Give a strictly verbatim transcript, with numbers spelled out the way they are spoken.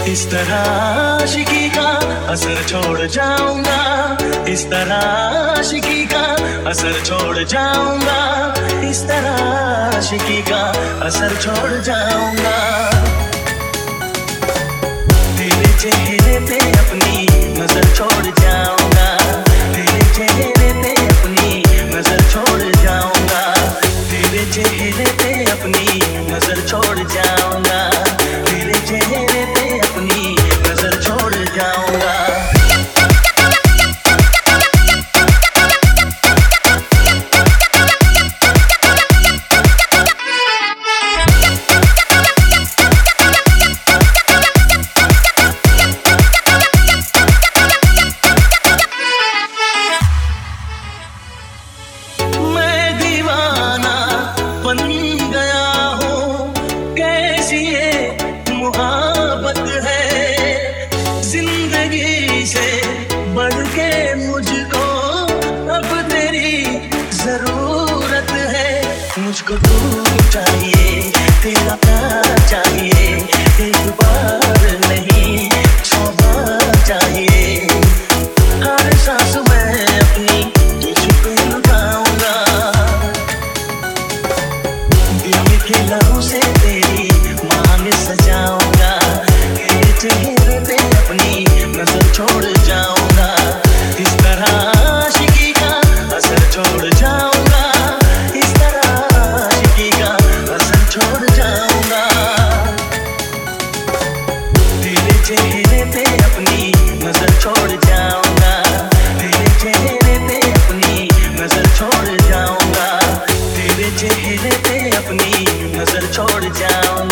इस तरह आशिकी का असर छोड़ जाऊंगा, इस तरह आशिकी का असर छोड़ जाऊंगा, इस तरह आशिकी का असर छोड़ जाऊंगा। तेरे चेहरे पे अपनी नजर छोड़ जाऊंगा, तेरे चेहरे पे अपनी नजर छोड़ जाऊंगा, तेरे चेहरे पे अपनी नजर छोड़ जाऊंगा, तेरे चेहरे पे अपनी नजर छोड़ जाऊंगा। मुझको तू चाहिए, तेरा प्यार चाहिए, एक बार नहीं सौ बार चाहिए। हर सांस मैं अपनी तुझ पे लुटाऊंगा, दिल में खिलाऊं से तेरी मांग सजाऊंगा, तेरे चेहरे पे अपनी नजर छोड़ जाऊंगा। इस तरह आशिकी का असर छोड़ जाऊंगा, इस तरह छोड़ जाऊंगा। तेरे चेहरे पे अपनी नजर छोड़ जाऊंगा, तेरे चेहरे पे अपनी नजर छोड़ जाऊंगा, तेरे चेहरे पे अपनी नजर छोड़ जाऊंगा।